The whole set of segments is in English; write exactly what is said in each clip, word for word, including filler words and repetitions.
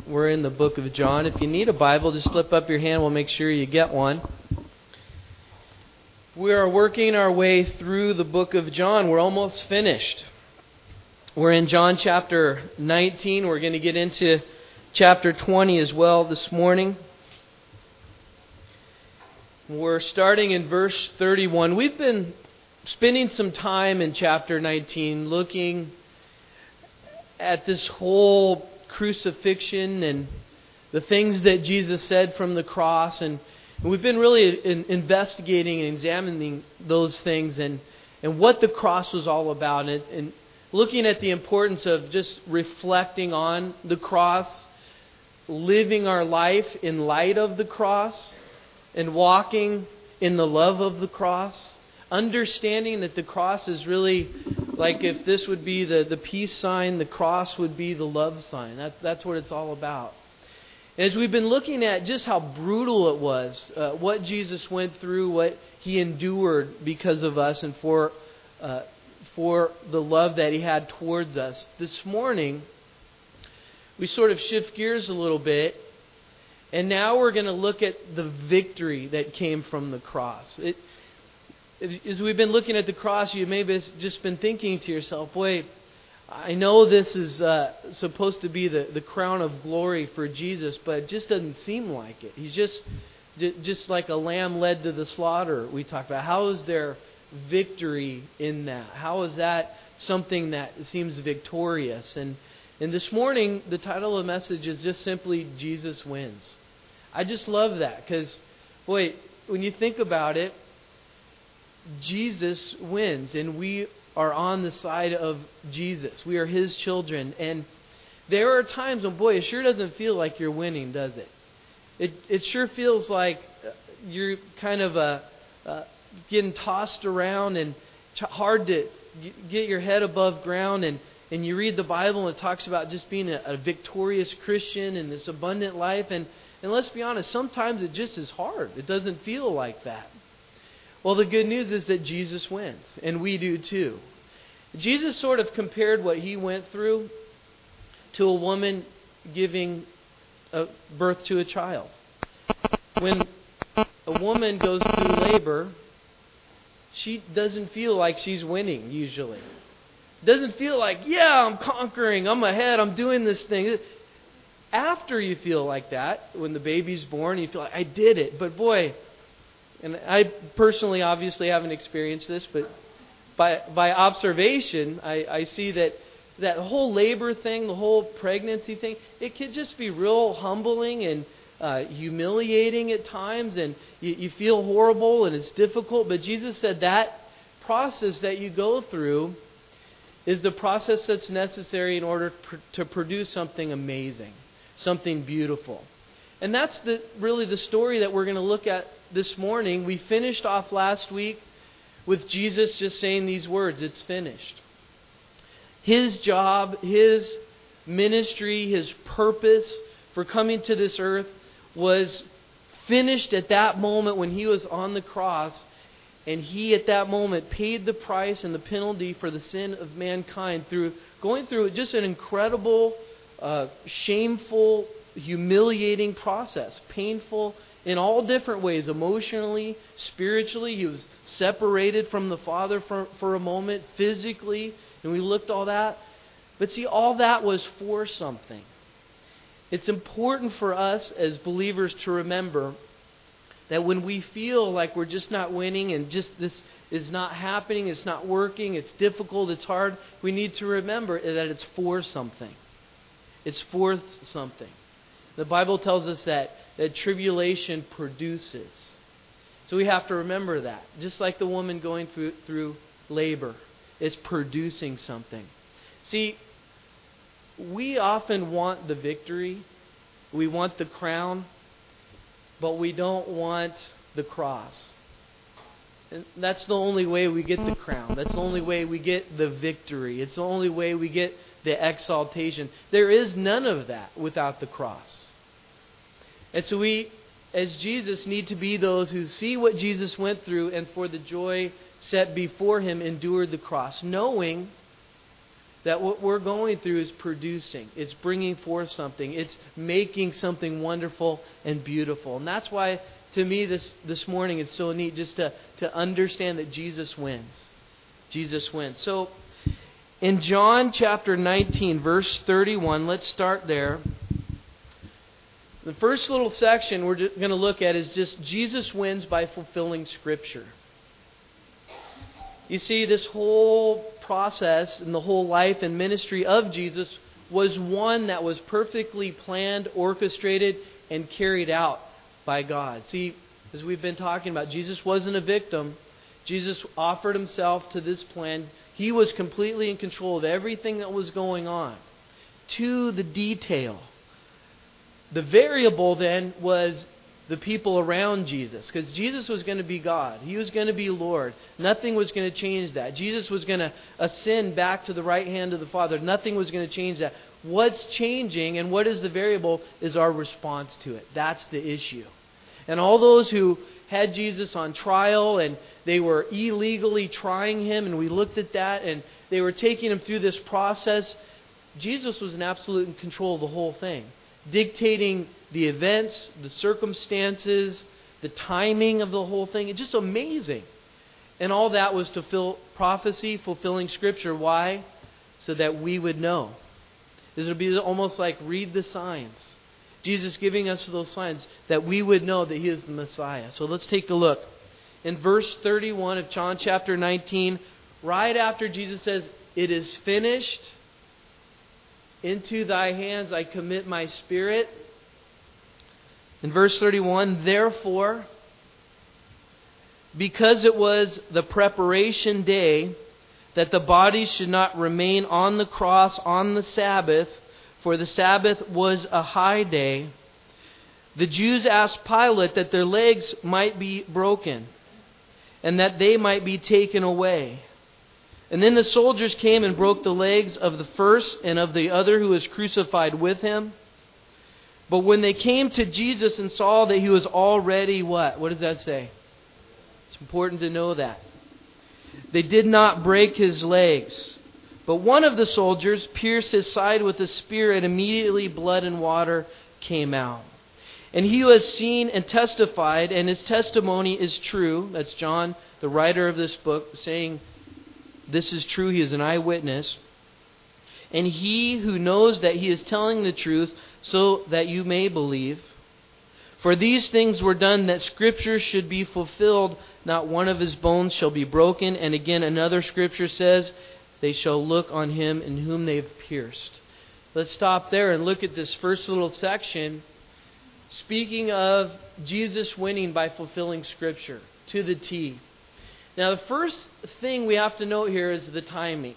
We're in the book of John. If you need a Bible, just slip up your hand. We'll make sure you get one. We are working our way through the book of John. We're almost finished. We're in John chapter nineteen. We're going to get into chapter twenty as well this morning. We're starting in verse thirty-one. We've been spending some time in chapter nineteen looking at this whole crucifixion and the things that Jesus said from the cross, and we've been really in, investigating and examining those things and, and what the cross was all about, and, and looking at the importance of just reflecting on the cross, living our life in light of the cross, and walking in the love of the cross, understanding that the cross is really like if this would be the, the peace sign, the cross would be the love sign. That, that's what it's all about. And as we've been looking at just how brutal it was, uh, what Jesus went through, what He endured because of us and for uh, for the love that He had towards us. This morning, we sort of shift gears a little bit, and now we're going to look at the victory that came from the cross. It, As we've been looking at the cross, you may have just been thinking to yourself, wait, I know this is uh, supposed to be the, the crown of glory for Jesus, but it just doesn't seem like it. He's just just like a lamb led to the slaughter we talked about. How is there victory in that? How is that something that seems victorious? And, and this morning, the title of the message is just simply, Jesus wins. I just love that because, boy, when you think about it, Jesus wins, and we are on the side of Jesus. We are His children, and there are times when, boy, it sure doesn't feel like you're winning, does it? It it sure feels like you're kind of uh, uh, getting tossed around and t- hard to g- get your head above ground, and, and you read the Bible and it talks about just being a, a victorious Christian and this abundant life, and, and let's be honest, sometimes it just is hard. It doesn't feel like that. Well, the good news is that Jesus wins, and we do too. Jesus sort of compared what He went through to a woman giving a birth to a child. When a woman goes through labor, she doesn't feel like she's winning usually. Doesn't feel like, yeah, I'm conquering, I'm ahead, I'm doing this thing. After you feel like that, when the baby's born, you feel like, I did it. But boy, and I personally obviously haven't experienced this, but by by observation, I, I see that that whole labor thing, the whole pregnancy thing, it can just be real humbling and uh, humiliating at times, and you, you feel horrible and it's difficult. But Jesus said that process that you go through is the process that's necessary in order pr- to produce something amazing, something beautiful. And that's the really the story that we're going to look at this morning. We finished off last week with Jesus just saying these words, it's finished. His job, His ministry, His purpose for coming to this earth was finished at that moment when He was on the cross, and He at that moment paid the price and the penalty for the sin of mankind through going through just an incredible, uh, shameful, humiliating process, painful in all different ways, emotionally, spiritually. He was separated from the Father for, for a moment, physically, and we looked all that. But see, all that was for something. It's important for us as believers to remember that when we feel like we're just not winning and just this is not happening, it's not working, it's difficult, it's hard, we need to remember that it's for something. It's for something. The Bible tells us that, that tribulation produces. So we have to remember that. Just like the woman going through, through labor, it's producing something. See, we often want the victory. We want the crown. But we don't want the cross. And that's the only way we get the crown. That's the only way we get the victory. It's the only way we get the exaltation. There is none of that without the cross. And so we, as Jesus, need to be those who see what Jesus went through and for the joy set before Him endured the cross, knowing that what we're going through is producing. It's bringing forth something. It's making something wonderful and beautiful. And that's why, to me, this, this morning it's so neat just to, to understand that Jesus wins. Jesus wins. So, in John chapter nineteen, verse thirty-one, let's start there. The first little section we're going to look at is just Jesus wins by fulfilling Scripture. You see, this whole process and the whole life and ministry of Jesus was one that was perfectly planned, orchestrated, and carried out by God. See, as we've been talking about, Jesus wasn't a victim. Jesus offered Himself to this plan. He was completely in control of everything that was going on, to the detail. The variable then was the people around Jesus, because Jesus was going to be God. He was going to be Lord. Nothing was going to change that. Jesus was going to ascend back to the right hand of the Father. Nothing was going to change that. What's changing and what is the variable is our response to it. That's the issue. And all those who had Jesus on trial and they were illegally trying Him, and we looked at that, and they were taking Him through this process, Jesus was in absolute control of the whole thing, dictating the events, the circumstances, the timing of the whole thing. It's just amazing. And all that was to fulfill prophecy, fulfilling Scripture. Why? So that we would know. This would be almost like read the signs. Jesus giving us those signs that we would know that He is the Messiah. So let's take a look. In verse thirty-one of John chapter nineteen, right after Jesus says, "It is finished. Into Thy hands I commit my spirit." In verse thirty-one, "Therefore, because it was the preparation day, that the body should not remain on the cross on the Sabbath, for the Sabbath was a high day, the Jews asked Pilate that their legs might be broken, and that they might be taken away. And then the soldiers came and broke the legs of the first and of the other who was crucified with Him. But when they came to Jesus and saw that He was already what? What does that say? It's important to know that. They did not break His legs. But one of the soldiers pierced His side with a spear, and immediately blood and water came out. And He who has seen and testified, and His testimony is true. That's John, the writer of this book, saying this is true. He is an eyewitness. And He who knows that He is telling the truth, so that you may believe. For these things were done that Scripture should be fulfilled. Not one of His bones shall be broken. And again, another Scripture says, they shall look on Him in whom they have pierced. Let's stop there and look at this first little section. Speaking of Jesus winning by fulfilling Scripture to the T. Now, the first thing we have to note here is the timing.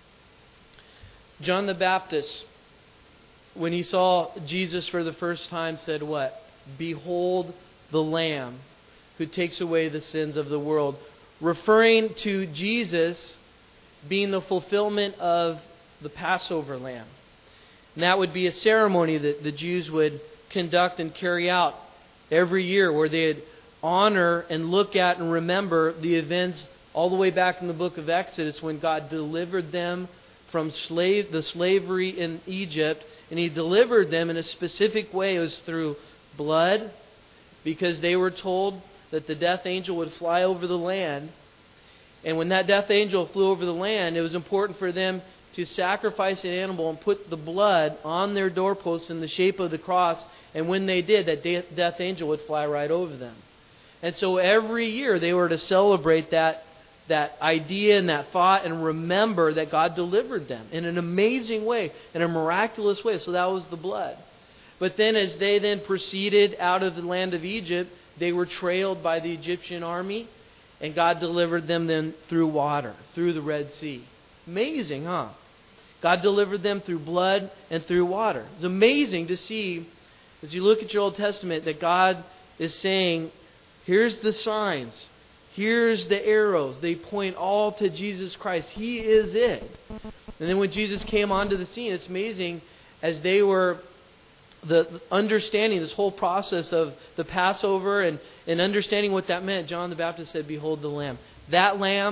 John the Baptist, when he saw Jesus for the first time, said what? "Behold the Lamb who takes away the sins of the world." Referring to Jesus being the fulfillment of the Passover lamb. And that would be a ceremony that the Jews would conduct and carry out every year, where they'd honor and look at and remember the events all the way back in the book of Exodus, when God delivered them from slave the slavery in Egypt. And He delivered them in a specific way. It was through blood, because they were told that the death angel would fly over the land. And when that death angel flew over the land, it was important for them to sacrifice an animal and put the blood on their doorposts in the shape of the cross. And when they did, that death angel would fly right over them. And so every year they were to celebrate that, that idea and that thought, and remember that God delivered them in an amazing way, in a miraculous way. So that was the blood. But then as they then proceeded out of the land of Egypt, they were trailed by the Egyptian army. And God delivered them then through water, through the Red Sea. Amazing, huh? God delivered them through blood and through water. It's amazing to see, as you look at your Old Testament, that God is saying, here's the signs. Here's the arrows. They point all to Jesus Christ. He is it. And then when Jesus came onto the scene, it's amazing, as they were the understanding this whole process of the Passover and, and understanding what that meant, John the Baptist said, "Behold the Lamb." That Lamb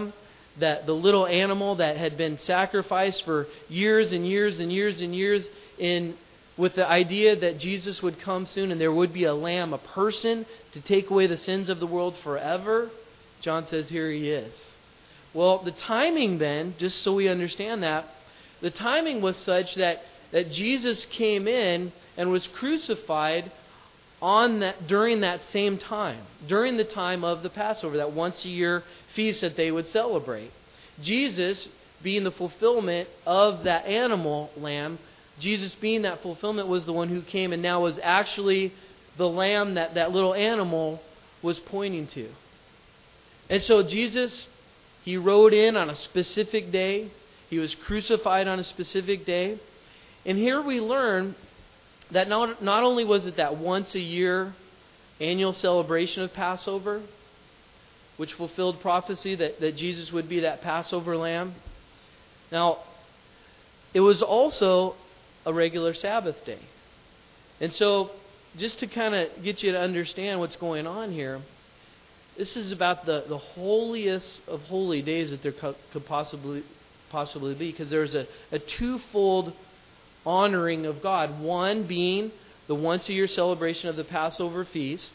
that the little animal that had been sacrificed for years and years and years and years in with the idea that Jesus would come soon and there would be a lamb, a person, to take away the sins of the world forever. John says, here he is. Well, the timing then, just so we understand that, the timing was such that, that Jesus came in and was crucified on that during that same time, during the time of the Passover, that once a year feast that they would celebrate. Jesus, being the fulfillment of that animal lamb, Jesus being that fulfillment, was the one who came and now was actually the lamb that that little animal was pointing to. And so Jesus, He rode in on a specific day. He was crucified on a specific day. And here we learn that not, not only was it that once a year annual celebration of Passover, which fulfilled prophecy that, that Jesus would be that Passover lamb. Now, it was also a regular Sabbath day. And so, just to kind of get you to understand what's going on here, this is about the, the holiest of holy days that there could, could possibly possibly be, because there's a, a twofold honoring of God. One being the once a year celebration of the Passover feast.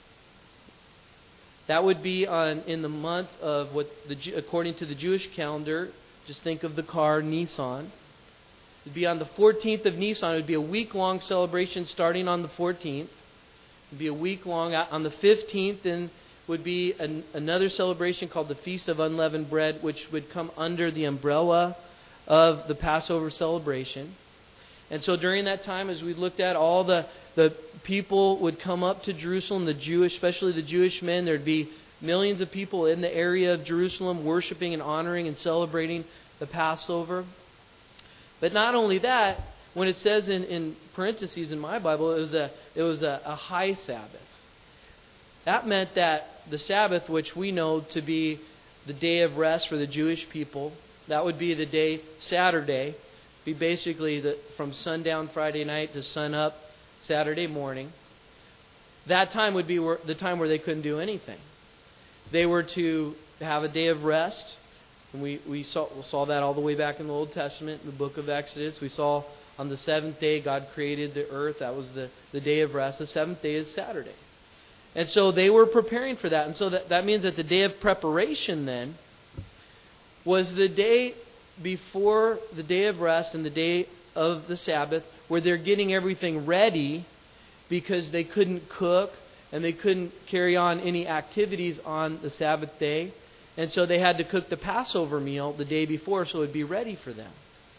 That would be on in the month of what the according to the Jewish calendar, just think of the car Nisan. It would be on the fourteenth of Nisan. It would be a week-long celebration starting on the fourteenth. It would be a week long. On the fifteenth then would be an, another celebration called the Feast of Unleavened Bread, which would come under the umbrella of the Passover celebration. And so during that time, as we looked at, all the, the people would come up to Jerusalem, the Jewish, especially the Jewish men. There'd be millions of people in the area of Jerusalem worshiping and honoring and celebrating the Passover. But not only that, when it says in, in parentheses in my Bible, it was a it was a, a high Sabbath. That meant that the Sabbath, which we know to be the day of rest for the Jewish people, that would be the day Saturday. Be basically the, from sundown Friday night to sun up Saturday morning. That time would be where, the time where they couldn't do anything. They were to have a day of rest. And we, we saw, we saw that all the way back in the Old Testament, in the book of Exodus. We saw on the seventh day God created the earth. That was the, the day of rest. The seventh day is Saturday. And so they were preparing for that. And so that, that means that the day of preparation then was the day before the day of rest and the day of the Sabbath, where they're getting everything ready because they couldn't cook and they couldn't carry on any activities on the Sabbath day. And so they had to cook the Passover meal the day before so it would be ready for them.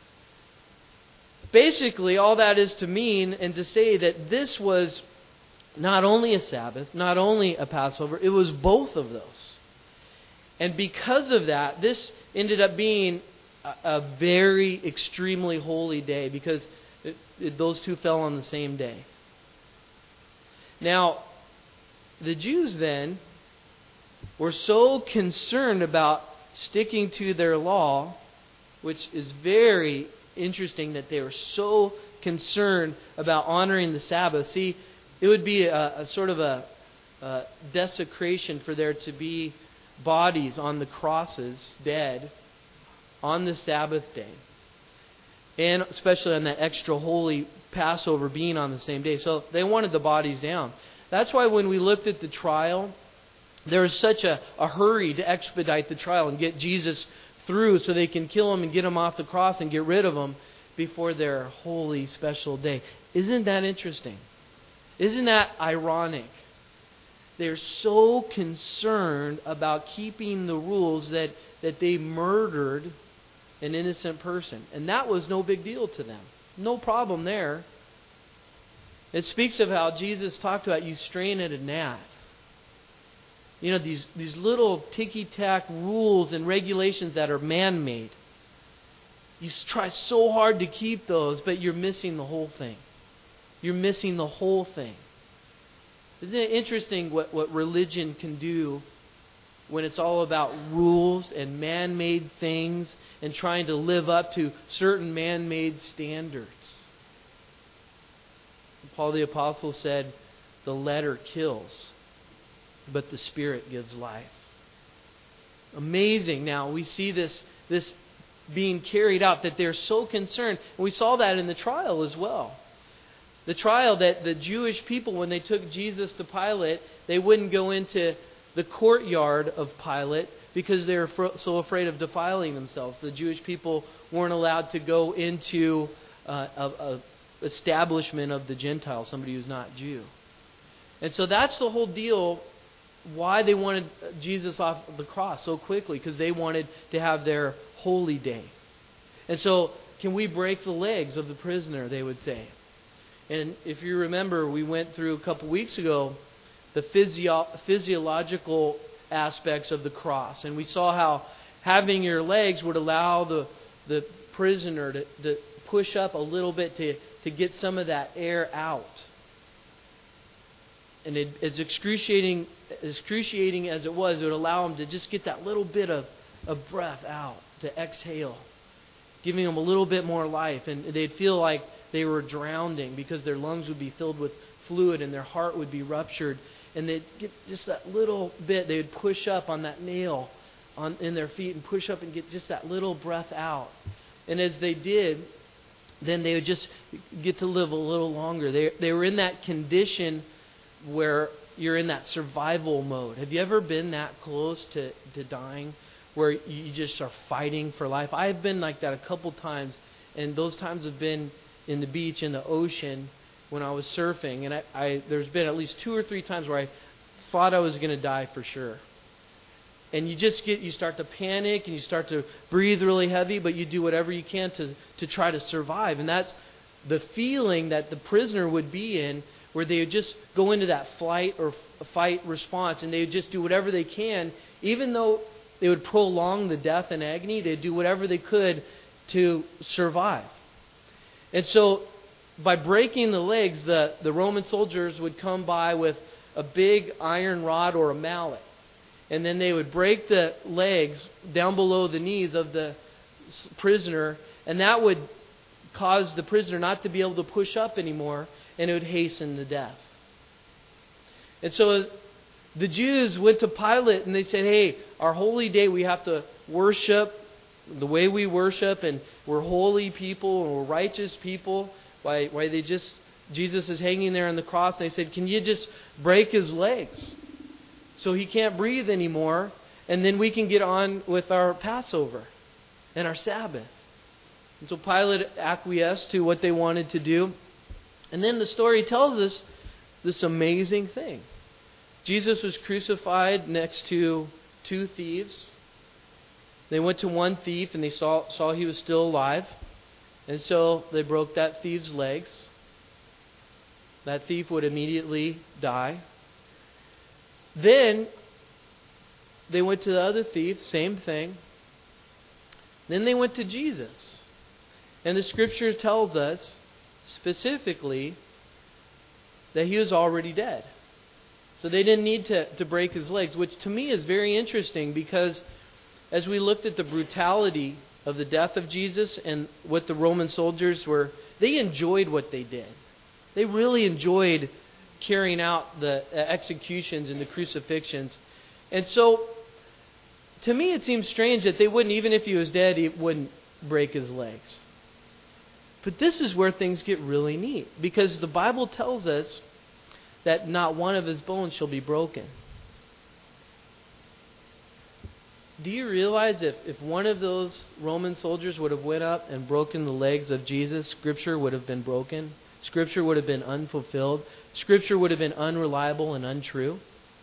Basically, all that is to mean and to say that this was not only a Sabbath, not only a Passover, it was both of those. And because of that, this ended up being a very extremely holy day, because it, it, those two fell on the same day. Now, the Jews then were so concerned about sticking to their law, which is very interesting that they were so concerned about honoring the Sabbath. See, it would be a, a sort of a, a desecration for there to be bodies on the crosses, dead, on the Sabbath day. And especially on that extra holy Passover being on the same day. So they wanted the bodies down. That's why when we looked at the trial, there was such a, a hurry to expedite the trial and get Jesus through so they can kill him and get him off the cross and get rid of him before their holy special day. Isn't that interesting? Isn't that ironic? They're so concerned about keeping the rules that, that they murdered an innocent person. And that was no big deal to them. No problem there. It speaks of how Jesus talked about you strain at a gnat. You know, these, these little ticky-tack rules and regulations that are man-made. You try so hard to keep those, but you're missing the whole thing. You're missing the whole thing. Isn't it interesting what, what religion can do when it's all about rules and man-made things and trying to live up to certain man-made standards? Paul the Apostle said, the letter kills, but the Spirit gives life. Amazing. Now we see this this being carried out, that they're so concerned. And we saw that in the trial as well. The trial, that the Jewish people, when they took Jesus to Pilate, they wouldn't go into the courtyard of Pilate because they were so afraid of defiling themselves. The Jewish people weren't allowed to go into uh, a, a establishment of the Gentiles, somebody who's not Jew. And so that's the whole deal, why they wanted Jesus off the cross so quickly, because they wanted to have their holy day. And so, can we break the legs of the prisoner, they would say. And if you remember, we went through a couple weeks ago the physio- physiological aspects of the cross. And we saw how having your legs would allow the the prisoner to, to push up a little bit to, to get some of that air out. And it, as excruciating, excruciating as it was, it would allow them to just get that little bit of, of breath out, to exhale, giving them a little bit more life. And they'd feel like they were drowning because their lungs would be filled with fluid and their heart would be ruptured. And they'd get just that little bit, they would push up on that nail on in their feet and push up and get just that little breath out. And as they did, then they would just get to live a little longer. They, they were in that condition where you're in that survival mode. Have you ever been that close to, to dying, where you just are fighting for life? I've been like that a couple times, and those times have been in the beach, in the ocean, when I was surfing. And I, I there's been at least two or three times where I thought I was going to die for sure. And you just get, you start to panic, and you start to breathe really heavy, but you do whatever you can to, to try to survive. And that's the feeling that the prisoner would be in, where they would just go into that flight or fight response, and they would just do whatever they can, even though they would prolong the death and agony, they'd do whatever they could to survive. And so, by breaking the legs, the, the Roman soldiers would come by with a big iron rod or a mallet. And then they would break the legs down below the knees of the prisoner, and that would cause the prisoner not to be able to push up anymore, and it would hasten the death. And so the Jews went to Pilate and they said, hey, our holy day, we have to worship the way we worship, and we're holy people and we're righteous people. Why, why they just, Jesus is hanging there on the cross, and they said, can you just break his legs so he can't breathe anymore, and then we can get on with our Passover and our Sabbath? And so Pilate acquiesced to what they wanted to do. And then the story tells us this amazing thing. Jesus was crucified next to two thieves. They went to one thief and they saw, saw he was still alive. And so they broke that thief's legs. That thief would immediately die. Then they went to the other thief, same thing. Then they went to Jesus. And the Scripture tells us specifically that he was already dead. So they didn't need to, to break his legs, which to me is very interesting, because as we looked at the brutality of the death of Jesus and what the Roman soldiers were, they enjoyed what they did. They really enjoyed carrying out the executions and the crucifixions. And so, to me it seems strange that they wouldn't, even if he was dead, he wouldn't break his legs. But this is where things get really neat, because the Bible tells us that not one of his bones shall be broken. Do you realize if, if one of those Roman soldiers would have went up and broken the legs of Jesus, Scripture would have been broken? Scripture would have been unfulfilled? Scripture would have been unreliable and untrue?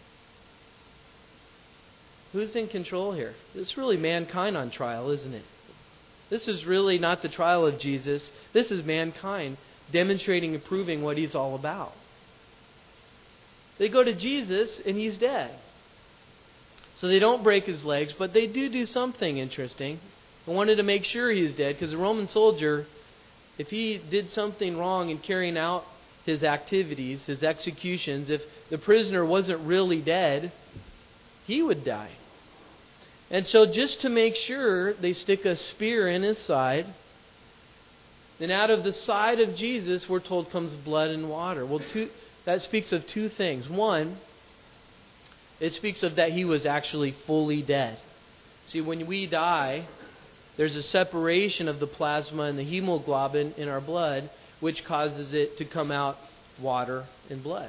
Who's in control here? It's really mankind on trial, isn't it? This is really not the trial of Jesus. This is mankind demonstrating and proving what he's all about. They go to Jesus and he's dead. So they don't break his legs, but they do do something interesting. They wanted to make sure he's dead, because a Roman soldier, if he did something wrong in carrying out his activities, his executions, if the prisoner wasn't really dead, he would die. And so just to make sure, they stick a spear in his side. Then out of the side of Jesus, we're told, comes blood and water. Well, two, that speaks of two things. One, it speaks of that he was actually fully dead. See, when we die, there's a separation of the plasma and the hemoglobin in our blood, which causes it to come out water and blood.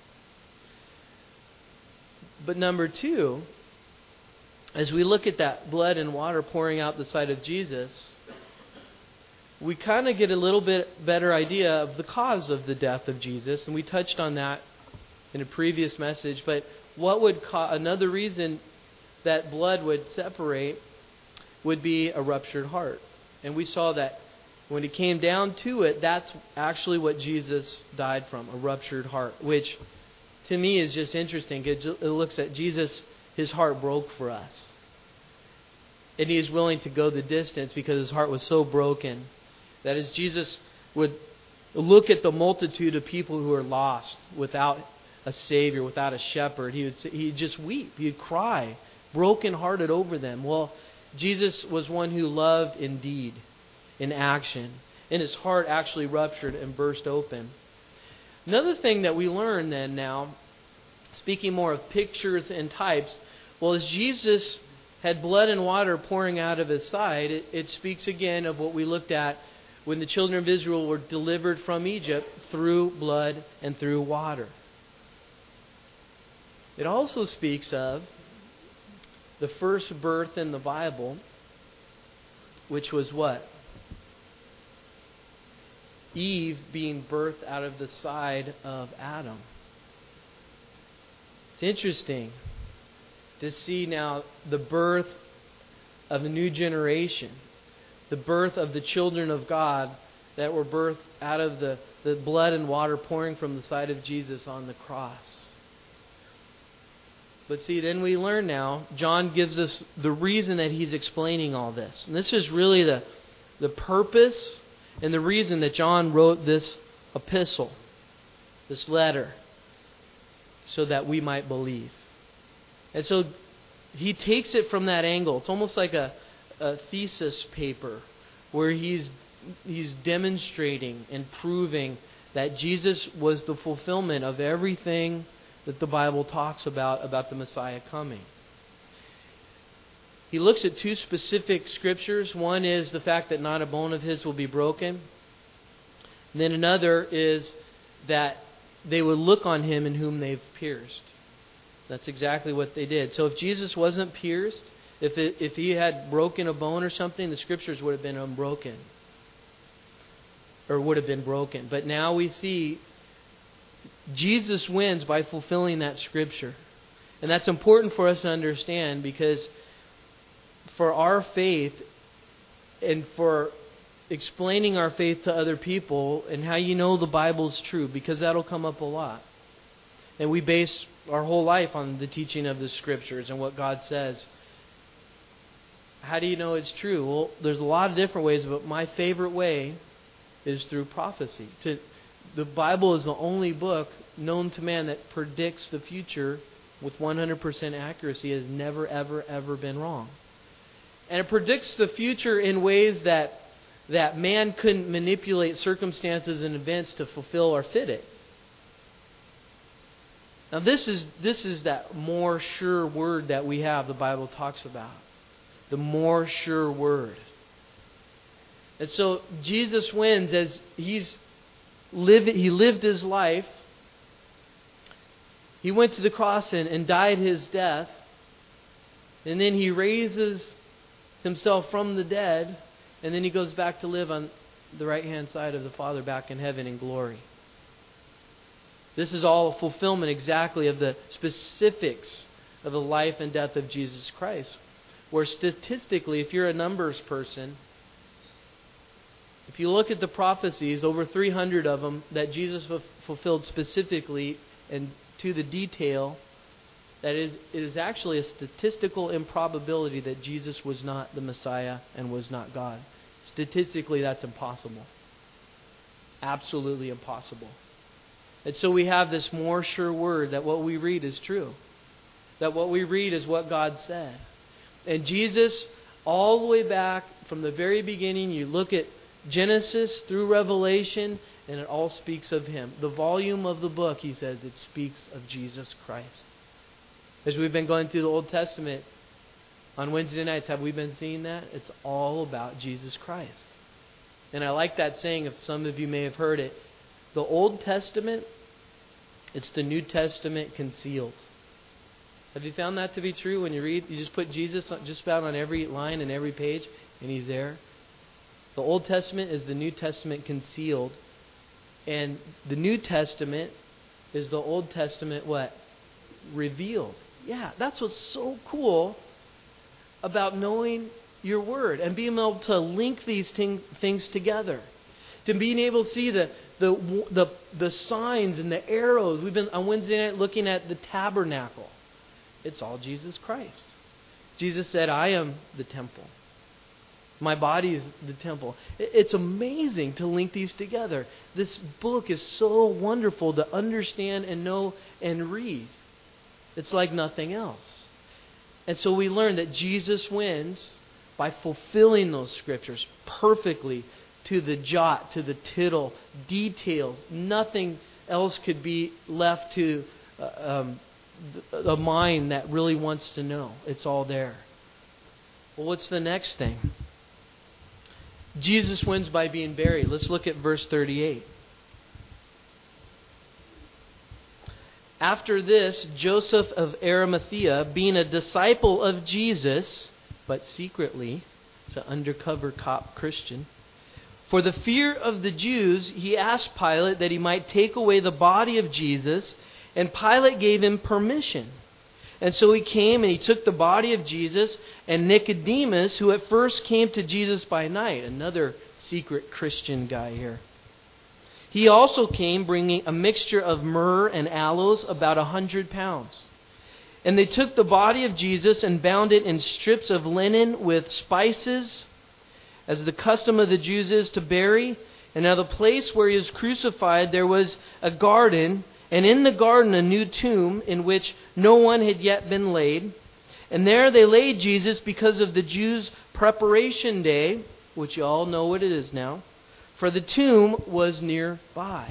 But number two, as we look at that blood and water pouring out the side of Jesus, we kind of get a little bit better idea of the cause of the death of Jesus. And we touched on that in a previous message. But what would ca- another reason that blood would separate would be a ruptured heart. And we saw that when it came down to it, that's actually what Jesus died from, a ruptured heart, which to me is just interesting. It looks at Jesus, his heart broke for us. And he is willing to go the distance because his heart was so broken. That as Jesus would look at the multitude of people who are lost without a Savior, without a shepherd, he would he'd just weep. He'd cry, brokenhearted over them. Well, Jesus was one who loved in deed, in action. And his heart actually ruptured and burst open. Another thing that we learn then now, speaking more of pictures and types, well, as Jesus had blood and water pouring out of his side, it, it speaks again of what we looked at when the children of Israel were delivered from Egypt through blood and through water. It also speaks of the first birth in the Bible, which was what? Eve being birthed out of the side of Adam. It's interesting to see now the birth of a new generation, the birth of the children of God that were birthed out of the, the blood and water pouring from the side of Jesus on the cross. But see, then we learn now, John gives us the reason that he's explaining all this. And this is really the, the purpose and the reason that John wrote this epistle, this letter, so that we might believe. And so he takes it from that angle. It's almost like a, a thesis paper where he's he's demonstrating and proving that Jesus was the fulfillment of everything that the Bible talks about, about the Messiah coming. He looks at two specific scriptures. One is the fact that not a bone of his will be broken. And then another is that they would look on him in whom they've pierced. That's exactly what they did. So if Jesus wasn't pierced, if it, if he had broken a bone or something, the scriptures would have been unbroken. Or would have been broken. But now we see Jesus wins by fulfilling that scripture. And that's important for us to understand, because for our faith and for explaining our faith to other people and how you know the Bible's true, because that'll come up a lot. And we base our whole life on the teaching of the scriptures and what God says. How do you know it's true? Well, there's a lot of different ways, but my favorite way is through prophecy. To, the Bible is the only book known to man that predicts the future with one hundred percent accuracy. It has never, ever, ever been wrong. And it predicts the future in ways that that man couldn't manipulate circumstances and events to fulfill or fit it. Now this is this is that more sure word that we have, the Bible talks about. The more sure word. And so Jesus wins as he's lived, he lived his life. He went to the cross and, and died his death. And then he raises himself from the dead. And then he goes back to live on the right-hand side of the Father back in heaven in glory. This is all a fulfillment exactly of the specifics of the life and death of Jesus Christ. Where statistically, if you're a numbers person, if you look at the prophecies, over three hundred of them that Jesus fulfilled specifically and to the detail, that it is actually a statistical improbability that Jesus was not the Messiah and was not God. Statistically, that's impossible. Absolutely impossible. And so we have this more sure word that what we read is true. That what we read is what God said. And Jesus, all the way back from the very beginning, you look at Genesis through Revelation, and it all speaks of Him. The volume of the book, he says, it speaks of Jesus Christ. As we've been going through the Old Testament, On Wednesday nights, have we been seeing that? It's all about Jesus Christ. And I like that saying, if some of you may have heard it. The Old Testament, it's the New Testament concealed. Have you found that to be true when you read? You just put Jesus just about on every line and every page, and He's there. The Old Testament is the New Testament concealed. And the New Testament is the Old Testament what? Revealed. Yeah, that's what's so cool about knowing your Word and being able to link these ting- things together. To being able to see the, the the the signs and the arrows. We've been on Wednesday night looking at the tabernacle. It's all Jesus Christ. Jesus said, I am the temple. My body is the temple. It's amazing to link these together. This book is so wonderful to understand and know and read. It's like nothing else. And so we learn that Jesus wins by fulfilling those scriptures perfectly to the jot, to the tittle, details. Nothing else could be left to uh, um, a mind that really wants to know. It's all there. Well, what's the next thing? Jesus wins by being buried. Let's look at verse thirty-eight. After this, Joseph of Arimathea, being a disciple of Jesus, but secretly, it's an undercover cop Christian, for the fear of the Jews, he asked Pilate that he might take away the body of Jesus, and Pilate gave him permission. And so he came and he took the body of Jesus, and Nicodemus, who at first came to Jesus by night, another secret Christian guy here. He also came bringing a mixture of myrrh and aloes, about a hundred pounds. And they took the body of Jesus and bound it in strips of linen with spices, as the custom of the Jews is to bury. And now the place where he was crucified, there was a garden, and in the garden a new tomb in which no one had yet been laid. And there they laid Jesus because of the Jews' preparation day, which you all know what it is now, for the tomb was nearby.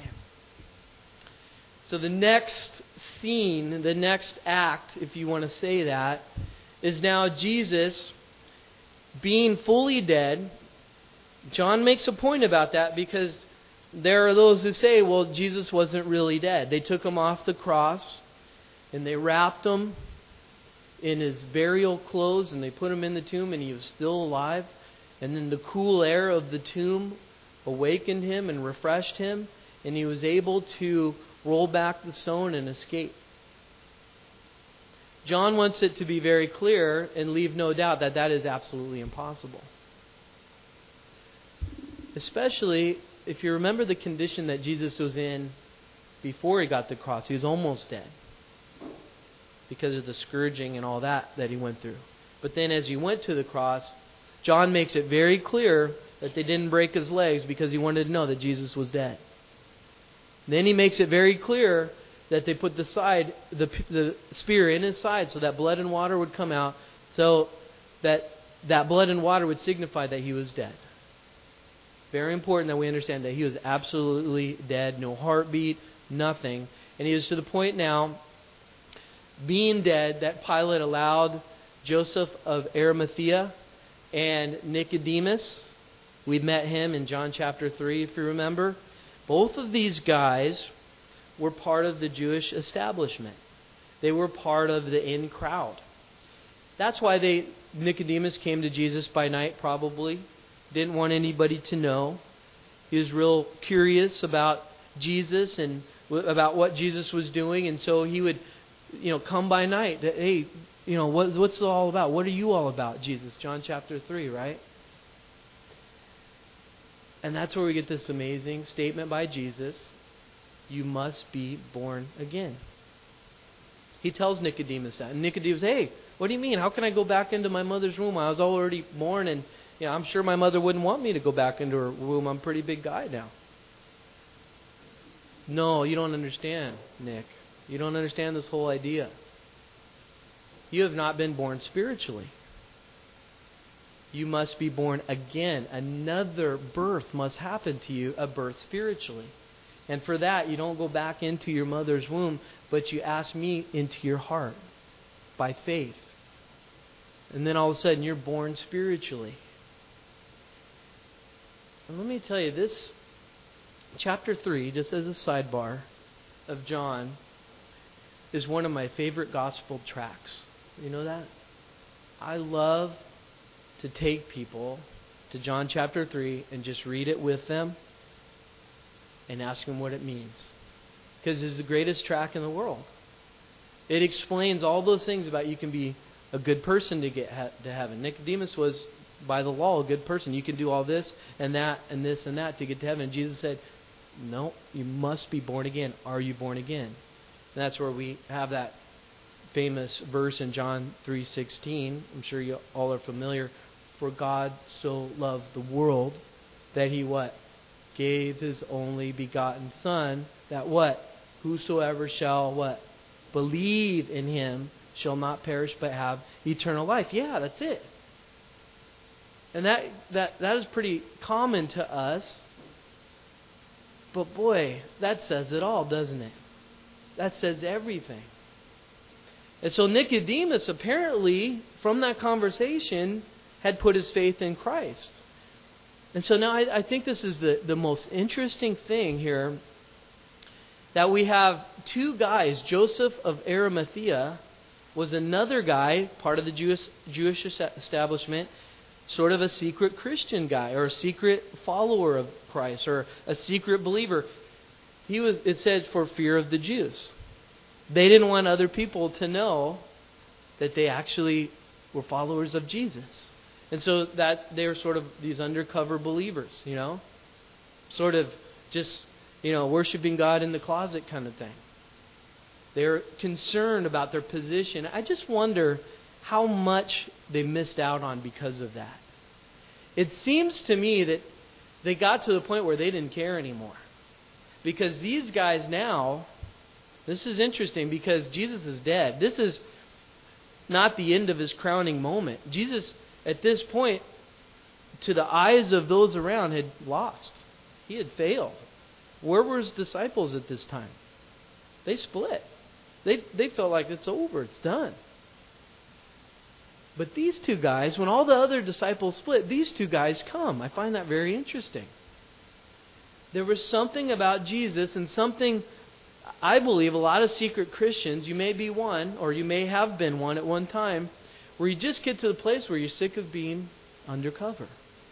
So the next scene, the next act, if you want to say that, is now Jesus being fully dead. John makes a point about that because there are those who say, well, Jesus wasn't really dead. They took him off the cross and they wrapped him in his burial clothes and they put him in the tomb and he was still alive. And then the cool air of the tomb awakened him and refreshed him, and he was able to roll back the stone and escape. John wants it to be very clear and leave no doubt that that is absolutely impossible. Especially if you remember the condition that Jesus was in before he got the cross. He was almost dead because of the scourging and all that that he went through. But then as he went to the cross, John makes it very clear that they didn't break his legs because he wanted to know that Jesus was dead. Then he makes it very clear that they put the side, the, the spear in his side so that blood and water would come out, so that that blood and water would signify that he was dead. Very important that we understand that he was absolutely dead, no heartbeat, nothing. And he was to the point now, being dead, that Pilate allowed Joseph of Arimathea and Nicodemus. We met him in John chapter three, if you remember. Both of these guys were part of the Jewish establishment. They were part of the in crowd. That's why they Nicodemus came to Jesus by night, probably. Didn't want anybody to know. He was real curious about Jesus and about what Jesus was doing, and so he would, you know, come by night. Hey, you know, what, what's it all about? What are you all about, Jesus? John chapter three, right? And that's where we get this amazing statement by Jesus. You must be born again. He tells Nicodemus that. And Nicodemus, hey, what do you mean? How can I go back into my mother's womb? I was already born, and you know, I'm sure my mother wouldn't want me to go back into her womb. I'm a pretty big guy now. No, you don't understand, Nick. You don't understand this whole idea. You have not been born spiritually. You must be born again. Another birth must happen to you, a birth spiritually. And for that, you don't go back into your mother's womb, but you ask me into your heart by faith. And then all of a sudden you're born spiritually. And let me tell you, this chapter three, just as a sidebar of John, is one of my favorite gospel tracts. You know that? I love to take people to John chapter three and just read it with them and ask them what it means. Because it's the greatest tract in the world. It explains all those things about you can be a good person to get to heaven. Nicodemus was, by the law, a good person. You can do all this and that and this and that to get to heaven. And Jesus said, no, you must be born again. Are you born again? And that's where we have that famous verse in John three sixteen. I'm sure you all are familiar. For God so loved the world that He what? Gave His only begotten Son, that what? Whosoever shall what? Believe in Him shall not perish but have eternal life. Yeah, that's it. And that, that, that is pretty common to us. But boy, that says it all, doesn't it? That says everything. And so Nicodemus apparently, from that conversation, had put his faith in Christ. And so now I, I think this is the, the most interesting thing here, that we have two guys. Joseph of Arimathea was another guy, part of the Jewish, Jewish establishment, sort of a secret Christian guy, or a secret follower of Christ, or a secret believer. He was, it said, for fear of the Jews. They didn't want other people to know that they actually were followers of Jesus. And so that they were sort of these undercover believers, you know, sort of just, you know, worshiping God in the closet kind of thing. They're concerned about their position. I just wonder how much they missed out on because of that. It seems to me that they got to the point where they didn't care anymore. Because these guys now, this is interesting because Jesus is dead. This is not the end of His crowning moment. Jesus, at this point, to the eyes of those around, had lost. He had failed. Where were His disciples at this time? They split. They, they felt like it's over, it's done. But these two guys, when all the other disciples split, these two guys come. I find that very interesting. There was something about Jesus, and something, I believe, a lot of secret Christians, you may be one, or you may have been one at one time, where you just get to the place where you're sick of being undercover.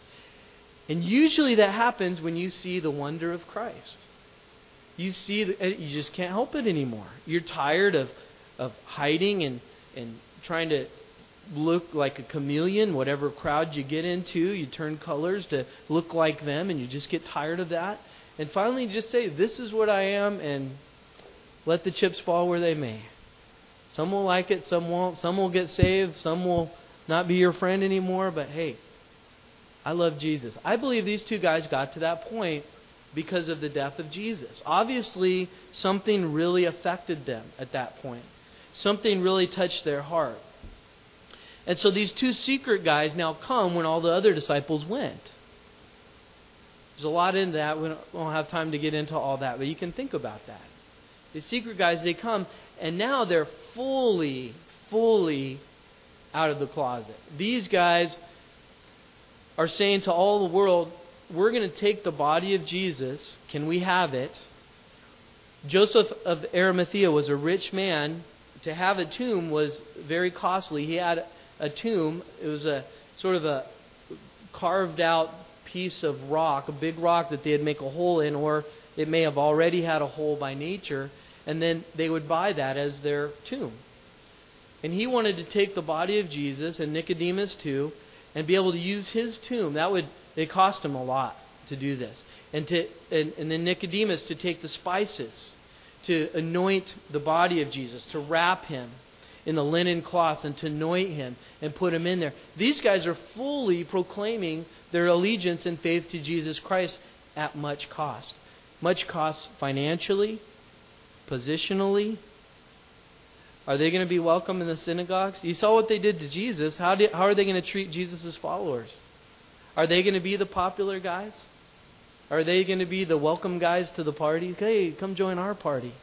And usually that happens when you see the wonder of Christ. You see, the, you just can't help it anymore. You're tired of, of hiding and, and trying to look like a chameleon. Whatever crowd you get into, you turn colors to look like them, and you just get tired of that. And finally you just say, this is what I am, and let the chips fall where they may. Some will like it, some won't. Some will get saved, some will not be your friend anymore. But hey, I love Jesus. I believe these two guys got to that point because of the death of Jesus. Obviously, something really affected them at that point. Something really touched their heart. And so these two secret guys now come when all the other disciples went. There's a lot in that. We don't have time to get into all that, but you can think about that. The secret guys, they come, and now they're fully, fully out of the closet. These guys are saying to all the world, we're going to take the body of Jesus. Can we have it? Joseph of Arimathea was a rich man. To have a tomb was very costly. He had a tomb. It was a sort of a carved out piece of rock, a big rock that they'd make a hole in, or it may have already had a hole by nature, and then they would buy that as their tomb. And he wanted to take the body of Jesus, and Nicodemus too, and be able to use his tomb. That would it cost him a lot to do this. And to and, and then Nicodemus to take the spices, to anoint the body of Jesus, to wrap Him in the linen cloths and to anoint Him and put Him in there. These guys are fully proclaiming their allegiance and faith to Jesus Christ at much cost. Much cost financially, positionally. Are they going to be welcome in the synagogues? You saw what they did to Jesus. How, did, how are they going to treat Jesus' followers? Are they going to be the popular guys? Are they going to be the welcome guys to the party? Hey, come join our party.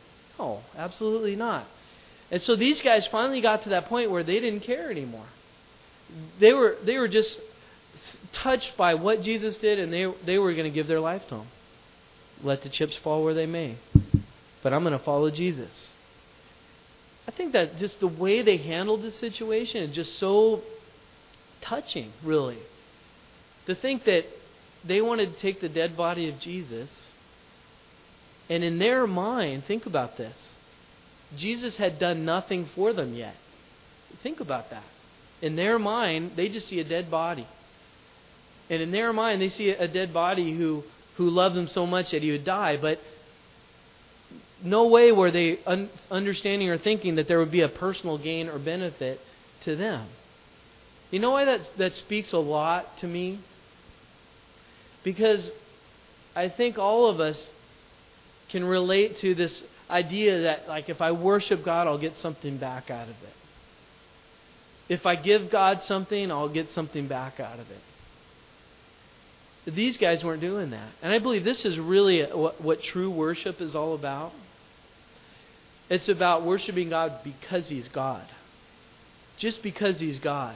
No, absolutely not. And so these guys finally got to that point where they didn't care anymore. They were they were just touched by what Jesus did, and they they were going to give their life to Him. Let the chips fall where they may, but I'm going to follow Jesus. I think that just the way they handled the situation is just so touching, really. To think that they wanted to take the dead body of Jesus, and in their mind, think about this, Jesus had done nothing for them yet. Think about that. In their mind, they just see a dead body. And in their mind, they see a dead body who, who loved them so much that He would die. But no way were they un- understanding or thinking that there would be a personal gain or benefit to them. You know why that, that speaks a lot to me? Because I think all of us can relate to this idea that, like, if I worship God, I'll get something back out of it. If I give God something, I'll get something back out of it. These guys weren't doing that. And I believe this is really what, what true worship is all about. It's about worshiping God because He's God. Just because He's God.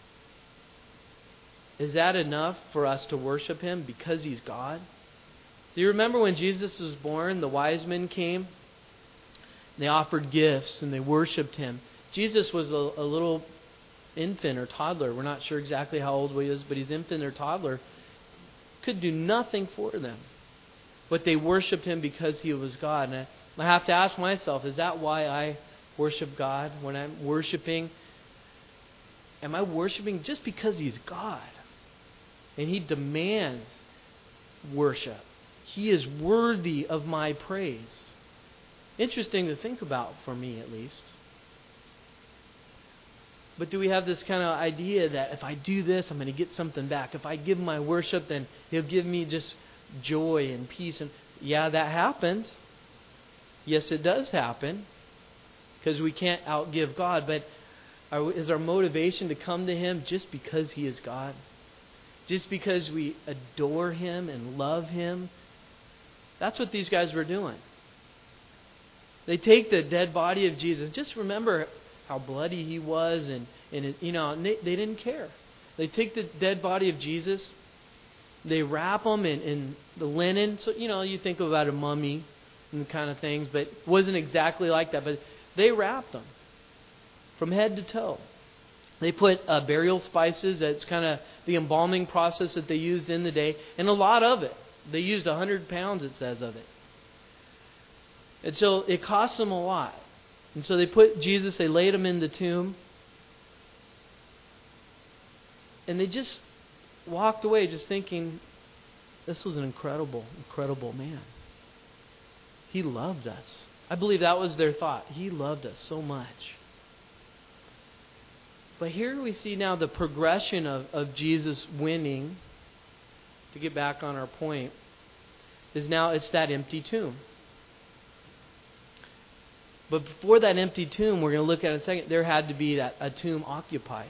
Is that enough for us to worship Him because He's God? Do you remember when Jesus was born, the wise men came? They offered gifts and they worshipped Him. Jesus was a, a little infant or toddler. We're not sure exactly how old he is, but he's infant or toddler. Could do nothing for them. But they worshipped Him because He was God. And I, I have to ask myself, is that why I worship God? When I'm worshiping, am I worshiping just because He's God? And He demands worship. He is worthy of my praise. Interesting to think about, for me at least. But do we have this kind of idea that if I do this, I'm going to get something back? If I give my worship, then He'll give me just joy and peace. And yeah, that happens. Yes, it does happen. Because we can't outgive God. But are, is our motivation to come to Him just because He is God? Just because we adore Him and love Him? That's what these guys were doing. They take the dead body of Jesus. Just remember how bloody He was, and, and it, you know, and they, they didn't care. They take the dead body of Jesus, they wrap Him in, in the linen. So, you know, you think about a mummy and kind of things, but it wasn't exactly like that. But they wrapped Him from head to toe. They put uh, burial spices. That's kind of the embalming process that they used in the day, and a lot of it. They used a hundred pounds, it says, of it. And so it cost them a lot. And so they put Jesus, they laid Him in the tomb. And they just walked away just thinking, this was an incredible, incredible man. He loved us. I believe that was their thought. He loved us so much. But here we see now the progression of, of Jesus winning, to get back on our point, is now it's that empty tomb. But before that empty tomb, we're going to look at in a second, there had to be that, a tomb occupied.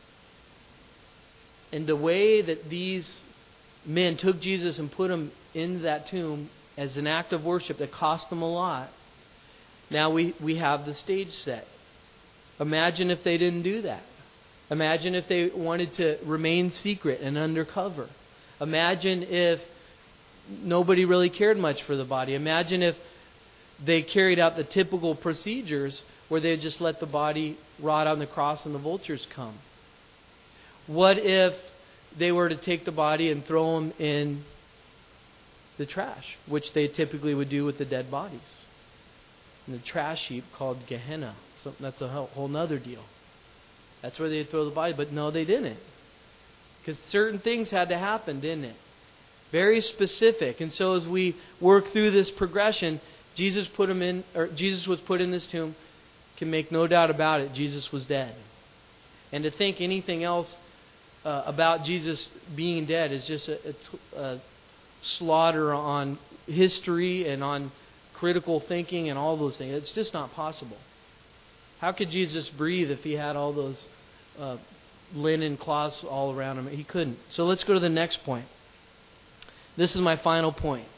And the way that these men took Jesus and put Him in that tomb as an act of worship that cost them a lot, now we, we have the stage set. Imagine if they didn't do that. Imagine if they wanted to remain secret and undercover. Imagine if nobody really cared much for the body. Imagine if they carried out the typical procedures where they just let the body rot on the cross and the vultures come. What if they were to take the body and throw them in the trash, which they typically would do with the dead bodies? In the trash heap called Gehenna. So that's a whole nother deal. That's where they'd throw the body. But no, they didn't. Because certain things had to happen, didn't it? Very specific. And so as we work through this progression, Jesus put him in, or Jesus was put in this tomb. Can make no doubt about it. Jesus was dead. And to think anything else uh, about Jesus being dead is just a, a, a slaughter on history and on critical thinking and all those things. It's just not possible. How could Jesus breathe if He had all those uh, linen cloths all around Him? He couldn't. So let's go to the next point. This is my final point.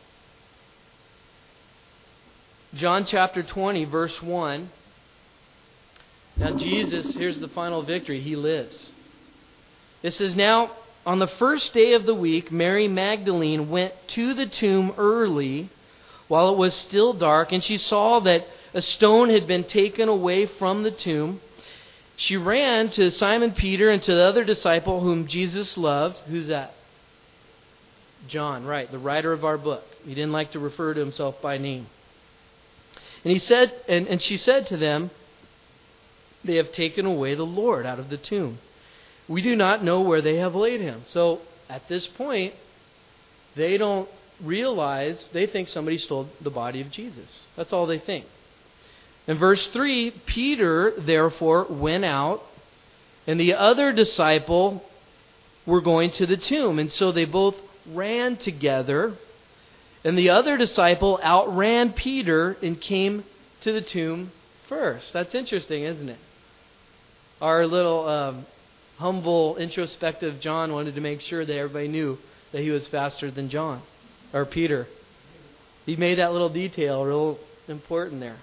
John chapter twenty, verse one. Now Jesus, here's the final victory. He lives. It says, "Now, on the first day of the week, Mary Magdalene went to the tomb early while it was still dark, and she saw that a stone had been taken away from the tomb. She ran to Simon Peter and to the other disciple whom Jesus loved." Who's that? John, right, the writer of our book. He didn't like to refer to himself by name. And he said, and, and she said to them, "They have taken away the Lord out of the tomb. We do not know where they have laid him." So at this point, they don't realize, they think somebody stole the body of Jesus. That's all they think. In verse three, Peter therefore went out, and the other disciple were going to the tomb. And so they both ran together, and the other disciple outran Peter and came to the tomb first. That's interesting, isn't it? Our little um, humble, introspective John wanted to make sure that everybody knew that he was faster than John, or Peter. He made that little detail real important there.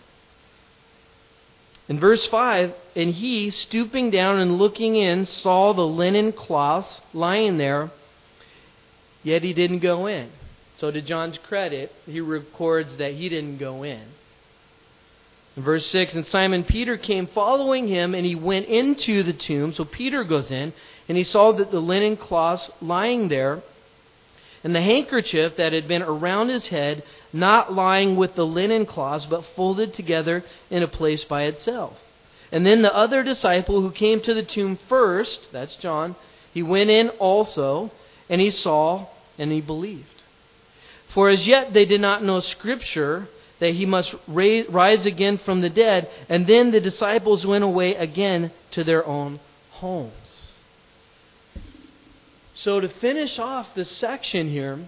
In verse five, "And he, stooping down and looking in, saw the linen cloths lying there, yet he didn't go in." So to John's credit, he records that he didn't go in. In verse six, "And Simon Peter came following him, and he went into the tomb." So Peter goes in, and he saw that the linen cloths lying there, and the handkerchief that had been around his head, not lying with the linen cloths, but folded together in a place by itself. And then the other disciple who came to the tomb first, that's John, he went in also, and he saw, and he believed. For as yet they did not know Scripture, that he must rise again from the dead. And then the disciples went away again to their own homes. So to finish off this section here,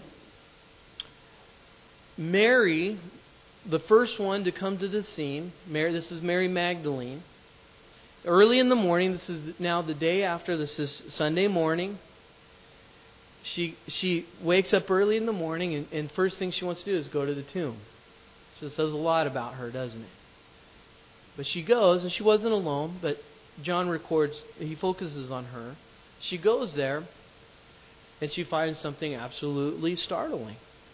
Mary, the first one to come to the scene, Mary, this is Mary Magdalene. Early in the morning, this is now the day after, this is Sunday morning. She she wakes up early in the morning, and, and first thing she wants to do is go to the tomb. So it says a lot about her, doesn't it? But she goes, and she wasn't alone, but John records, he focuses on her. She goes there, and she finds something absolutely startling.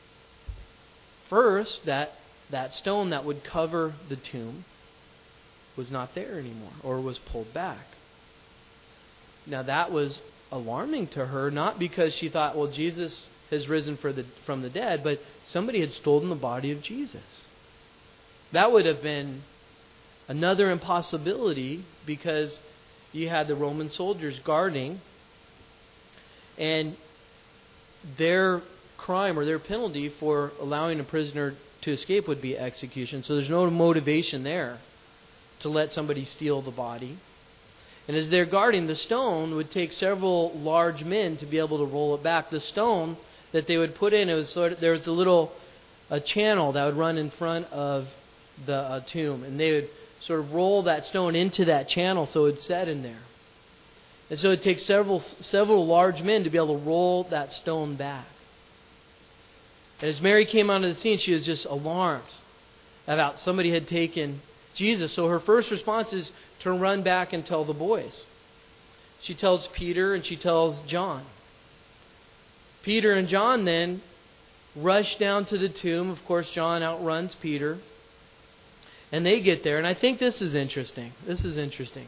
First, that, that stone that would cover the tomb was not there anymore, or was pulled back. Now that was alarming to her, not because she thought, well, Jesus has risen for the, from the dead, but somebody had stolen the body of Jesus. That would have been another impossibility, because you had the Roman soldiers guarding, and their crime or their penalty for allowing a prisoner to escape would be execution. So there's no motivation there to let somebody steal the body. And as they're guarding, the stone would take several large men to be able to roll it back. The stone that they would put in, it was sort of, there was a little a channel that would run in front of the uh, tomb, and they would sort of roll that stone into that channel so it would set in there. And so it takes several several large men to be able to roll that stone back. And as Mary came onto the scene, she was just alarmed about somebody had taken Jesus. So her first response is to run back and tell the boys. She tells Peter and she tells John. Peter and John then rush down to the tomb. Of course, John outruns Peter. And they get there. And I think this is interesting. This is interesting.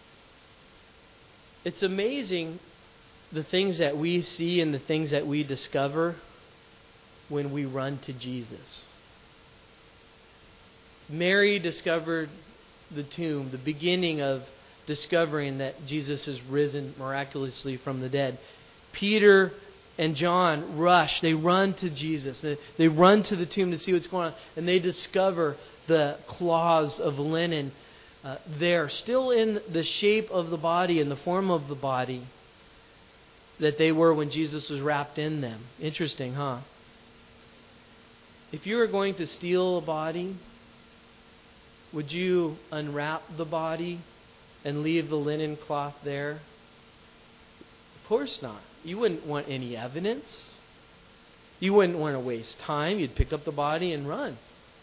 It's amazing the things that we see and the things that we discover when we run to Jesus. Mary discovered the tomb, the beginning of discovering that Jesus has risen miraculously from the dead. Peter and John rush. They run to Jesus. They, they run to the tomb to see what's going on. And they discover the cloths of linen uh, there, still in the shape of the body, in the form of the body that they were when Jesus was wrapped in them. Interesting, huh? If you were going to steal a body, would you unwrap the body and leave the linen cloth there? Of course not. You wouldn't want any evidence. You wouldn't want to waste time. You'd pick up the body and run.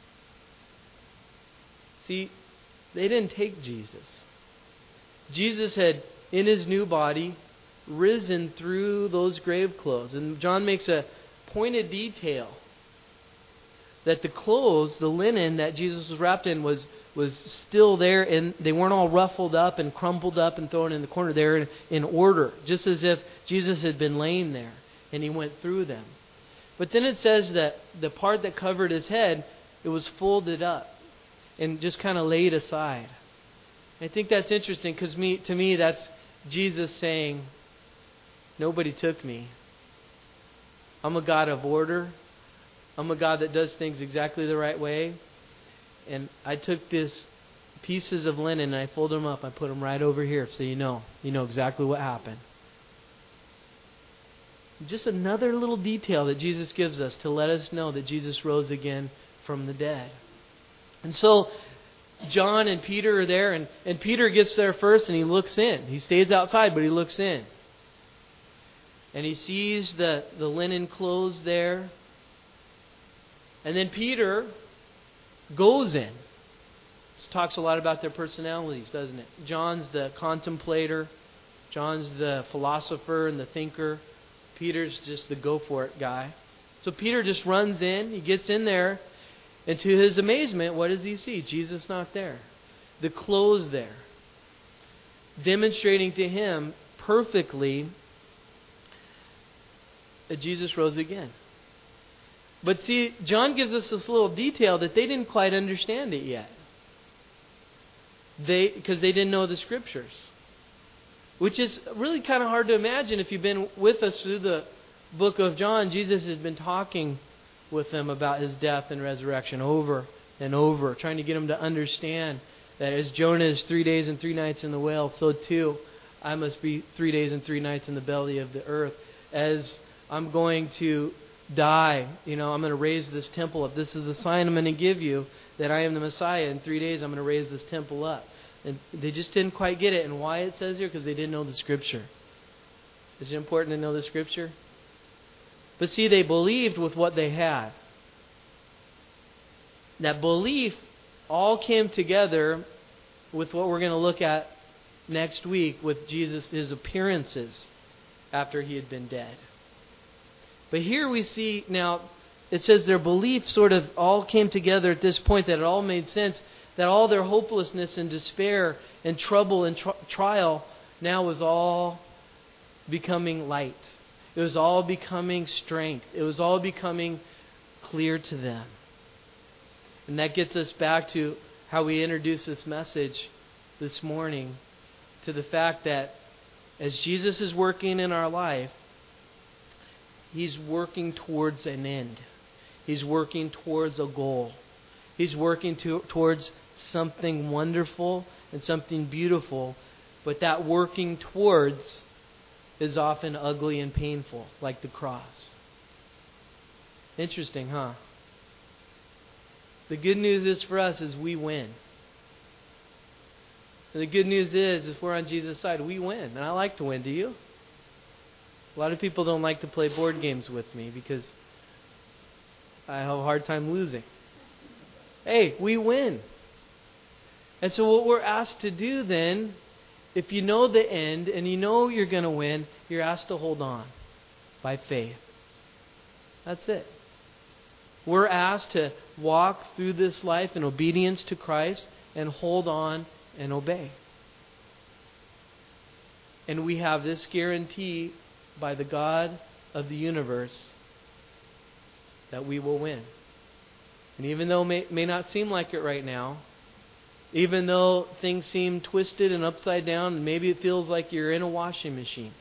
See, they didn't take Jesus. Jesus had, in His new body, risen through those grave clothes. And John makes a pointed detail that the clothes, the linen that Jesus was wrapped in was, was still there, and they weren't all ruffled up and crumpled up and thrown in the corner. They were in, in order, just as if Jesus had been laying there and He went through them. But then it says that the part that covered His head, it was folded up and just kind of laid aside. I think that's interesting because me, to me that's Jesus saying, nobody took me. I'm a God of order. I'm a God that does things exactly the right way. And I took these pieces of linen and I folded them up. I put them right over here so you know. You know exactly what happened. Just another little detail that Jesus gives us to let us know that Jesus rose again from the dead. And so John and Peter are there, and, and Peter gets there first and he looks in. He stays outside, but he looks in. And he sees the, the linen clothes there. And then Peter goes in. This talks a lot about their personalities, doesn't it? John's the contemplator. John's the philosopher and the thinker. Peter's just the go-for-it guy. So Peter just runs in. He gets in there. And to his amazement, what does he see? Jesus not there. The clothes there. Demonstrating to him perfectly that Jesus rose again. But see, John gives us this little detail that they didn't quite understand it yet. They, because they didn't know the Scriptures. Which is really kind of hard to imagine if you've been with us through the book of John. Jesus has been talking with them about His death and resurrection over and over, trying to get them to understand that as Jonah is three days and three nights in the whale, so too I must be three days and three nights in the belly of the earth. As I'm going to die, you know, I'm going to raise this temple up. This is the sign I'm going to give you that I am the Messiah. In three days I'm going to raise this temple up. And they just didn't quite get it. And why it says here? Because they didn't know the Scripture. Is it important to know the Scripture? But see, they believed with what they had. That belief all came together with what we're going to look at next week with Jesus, His appearances after He had been dead. But here we see now, it says their belief sort of all came together at this point, that it all made sense, that all their hopelessness and despair and trouble and tri- trial now was all becoming light. It was all becoming strength. It was all becoming clear to them. And that gets us back to how we introduced this message this morning, to the fact that as Jesus is working in our life, He's working towards an end. He's working towards a goal. He's working to, towards something wonderful and something beautiful. But that working towards is often ugly and painful, like the cross. Interesting, huh? The good news is for us is we win. And the good news is, if we're on Jesus' side, we win. And I like to win, do you? A lot of people don't like to play board games with me because I have a hard time losing. Hey, we win. And so what we're asked to do then, if you know the end and you know you're going to win, you're asked to hold on by faith. That's it. We're asked to walk through this life in obedience to Christ and hold on and obey. And we have this guarantee by the God of the universe that we will win. And even though it may, may not seem like it right now, even though things seem twisted and upside down, and maybe it feels like you're in a washing machine,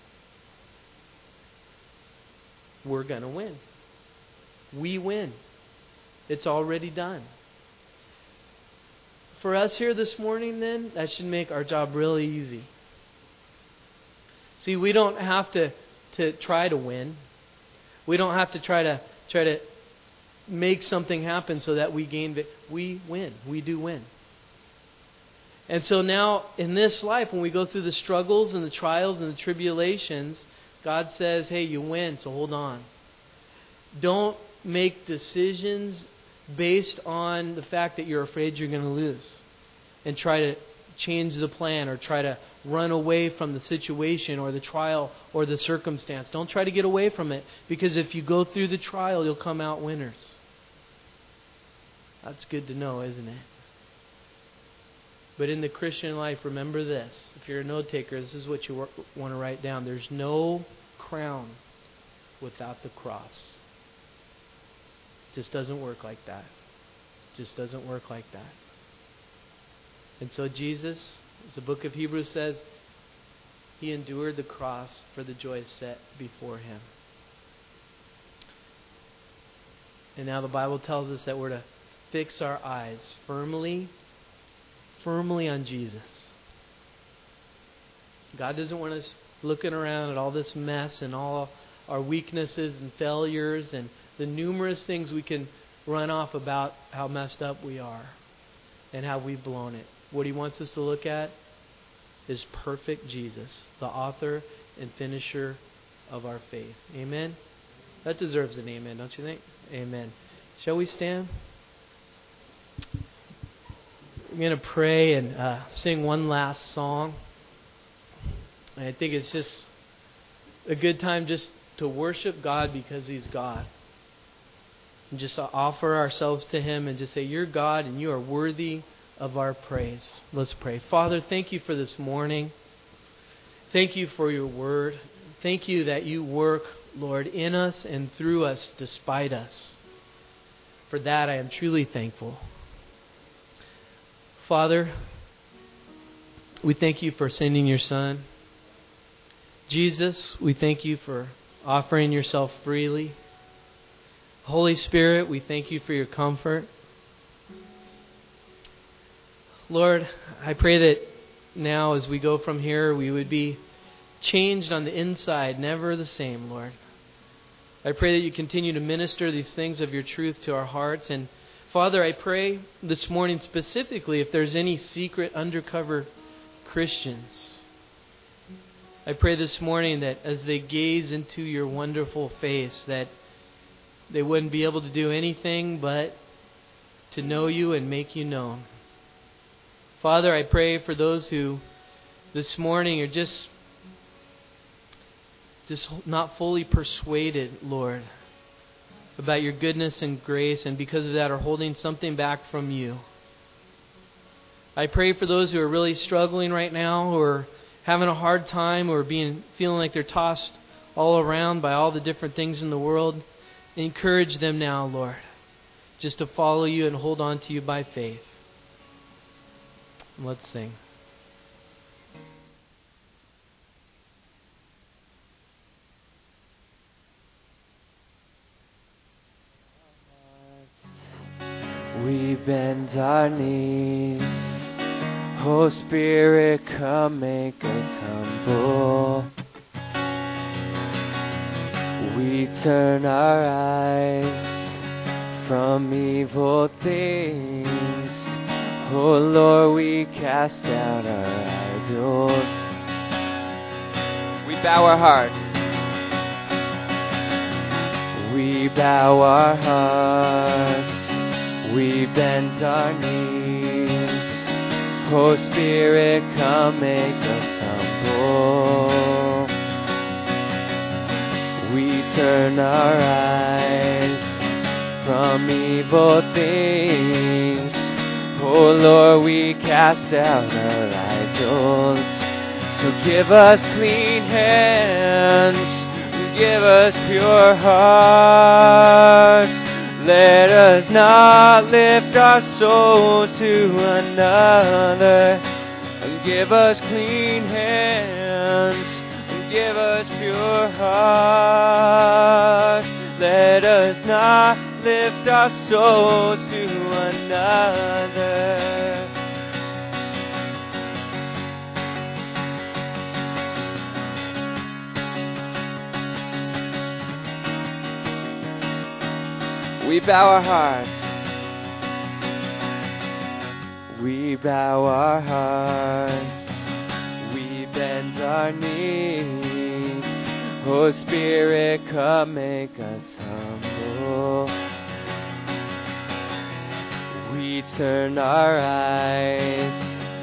we're going to win. We win. It's already done. For us here this morning, then, that should make our job really easy. See, we don't have to, to try to win. We don't have to try to try to make something happen so that we gain it. We win. We do win. And so now, in this life, when we go through the struggles and the trials and the tribulations, God says, hey, you win, so hold on. Don't make decisions based on the fact that you're afraid you're going to lose. And try to change the plan or try to run away from the situation or the trial or the circumstance. Don't try to get away from it, because if you go through the trial, you'll come out winners. That's good to know, isn't it? But in the Christian life, remember this. If you're a note taker, this is what you want to write down. There's no crown without the cross. It just doesn't work like that. It just doesn't work like that. And so Jesus, as the book of Hebrews says, He endured the cross for the joy set before Him. And now the Bible tells us that we're to fix our eyes firmly, firmly on Jesus. God doesn't want us looking around at all this mess and all our weaknesses and failures and the numerous things we can run off about how messed up we are and how we've blown it. What He wants us to look at is perfect Jesus, the author and finisher of our faith. Amen? That deserves an amen, don't you think? Amen. Shall we stand? I'm going to pray and uh, sing one last song. And I think it's just a good time just to worship God because He's God. And just offer ourselves to Him and just say, You're God and You are worthy of our praise. Let's pray. Father, thank You for this morning. Thank You for Your word. Thank You that You work, Lord, in us and through us despite us. For that I am truly thankful. Father, we thank You for sending Your Son. Jesus, we thank You for offering Yourself freely. Holy Spirit, we thank You for Your comfort. Lord, I pray that now as we go from here, we would be changed on the inside, never the same, Lord. I pray that You continue to minister these things of Your truth to our hearts. And Father, I pray this morning specifically if there's any secret undercover Christians. I pray this morning that as they gaze into Your wonderful face, that they wouldn't be able to do anything but to know You and make You known. Father, I pray for those who this morning are just, just not fully persuaded, Lord, about Your goodness and grace, and because of that are holding something back from You. I pray for those who are really struggling right now, who are having a hard time, or being feeling like they're tossed all around by all the different things in the world. Encourage them now, Lord, just to follow You and hold on to You by faith. Let's sing. We bend our knees. Oh Spirit, come make us humble. We turn our eyes from evil things. Oh Lord, we cast down our idols. We bow our hearts. We bow our hearts. We bend our knees. Oh Spirit, come make us humble. We turn our eyes from evil things. Oh Lord, we cast down our idols. So give us clean hands, give us pure hearts. Let us not lift our souls to another. And give us clean hands, and give us pure hearts. Let us not lift our souls to another. We bow our hearts. We bow our hearts. We bend our knees. Oh Spirit, come make us humble. We turn our eyes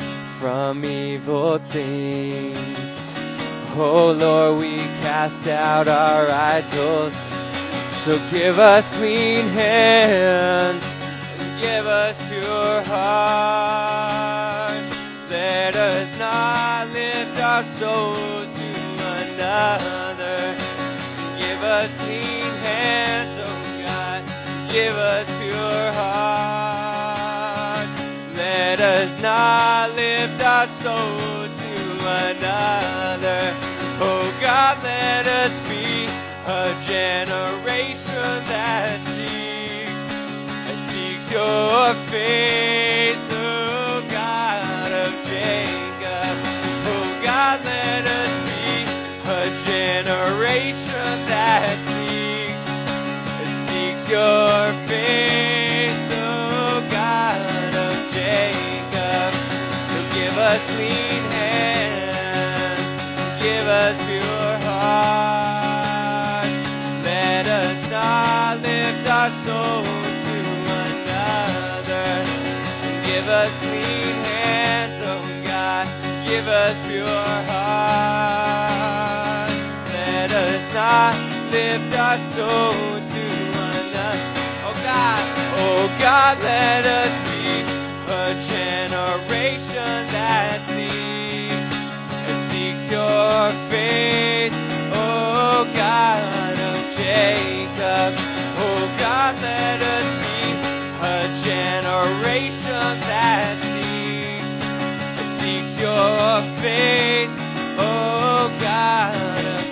from evil things. Oh Lord, we cast out our idols. So give us clean hands and give us pure hearts. Let us not lift our souls to another. Give us clean hands, oh God. Give us pure hearts. Let us not lift our souls to another. Oh God, let us be a generation that seeks, that seeks your face, oh God of Jacob. Oh God, let us be a generation that seeks, that seeks your face, oh God of Jacob. So give us clean hands, give us pure hearts. Let us not lift our souls to another. Give us clean hands, oh God. Give us pure hearts. Let us not lift our souls to another. Oh God, oh God, let us be a generation that seeks, that seeks your face, oh God of Jacob. Oh God, let us be a generation that seeks, that seeks your face, oh God of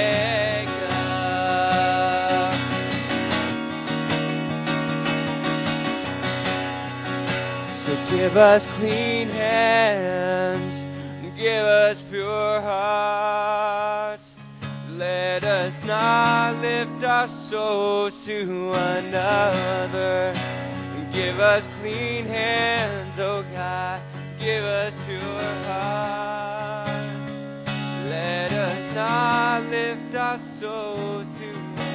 Jacob. So give us clean hands, give us pure hearts. Let us not lift our souls to another. Give us clean hands, oh God. Give us pure hearts. Let us not lift our souls to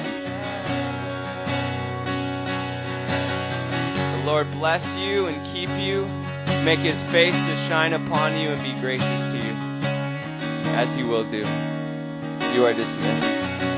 another. The Lord bless you and keep you. Make his face to shine upon you and be gracious to you, as he will do. You are dismissed.